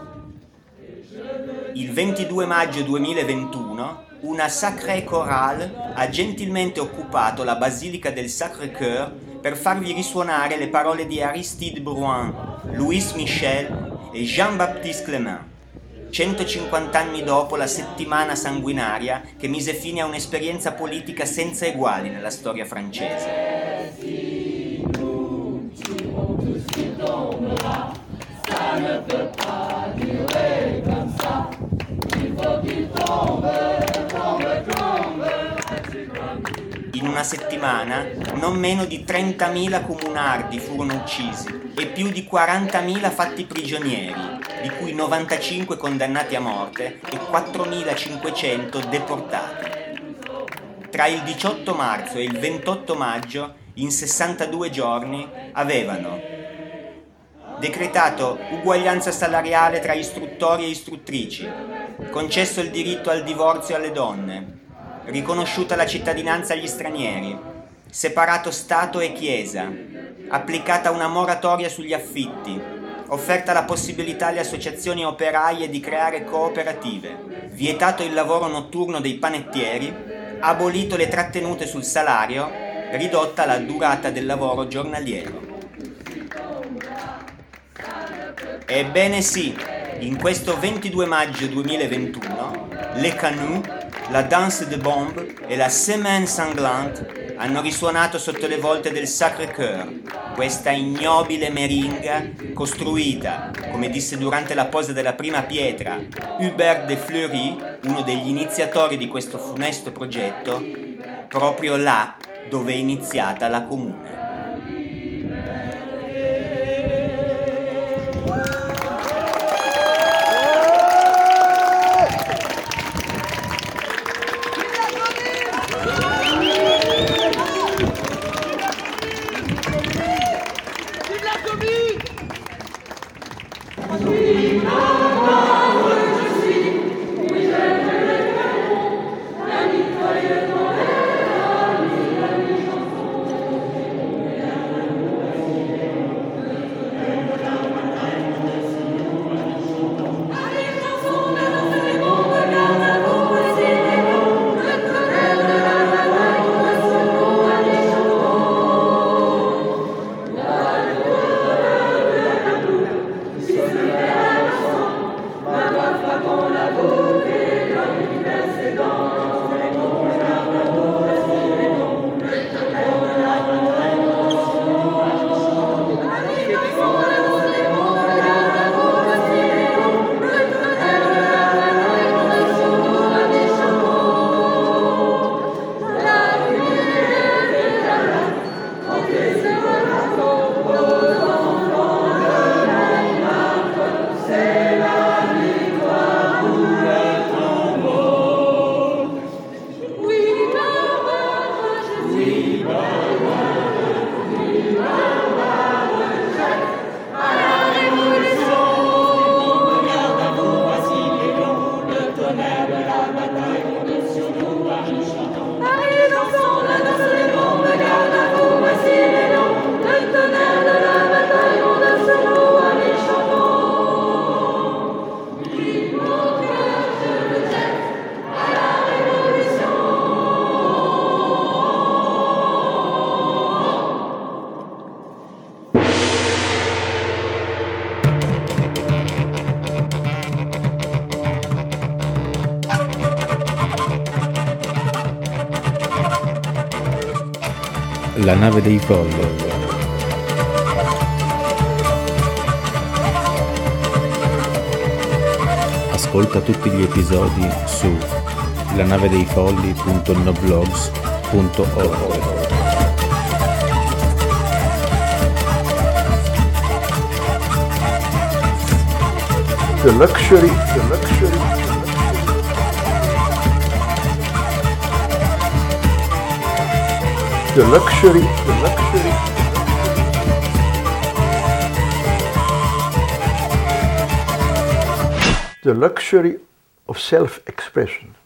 Il 22 maggio 2021 una Sacrée Chorale ha gentilmente occupato la Basilica del Sacré-Cœur per farvi risuonare le parole di Aristide Bruin, Louis Michel e Jean-Baptiste Clément. 150 anni dopo la settimana sanguinaria che mise fine a un'esperienza politica senza eguali nella storia francese. Ça ne peut pas durer comme ça. Il faut qu'il tombe. In una settimana non meno di 30.000 comunardi furono uccisi e più di 40.000 fatti prigionieri, di cui 95 condannati a morte e 4.500 deportati. Tra il 18 marzo e il 28 maggio, in 62 giorni, avevano decretato uguaglianza salariale tra istruttori e istruttrici, concesso il diritto al divorzio alle donne, riconosciuta la cittadinanza agli stranieri, separato Stato e Chiesa, applicata una moratoria sugli affitti, offerta la possibilità alle associazioni operaie di creare cooperative, vietato il lavoro notturno dei panettieri, abolito le trattenute sul salario, ridotta la durata del lavoro giornaliero. Ebbene sì, in questo 22 maggio 2021, Le Canuts, la Danse des Bombes e la Semaine Sanglante hanno risuonato sotto le volte del Sacré-Cœur, questa ignobile meringa costruita, come disse durante la posa della prima pietra Hubert de Fleury, uno degli iniziatori di questo funesto progetto, proprio là dove è iniziata la comune. La nave dei folli. Ascolta tutti gli episodi su lanavedeifolli.noblogs.org. The luxury. The luxury of self-expression.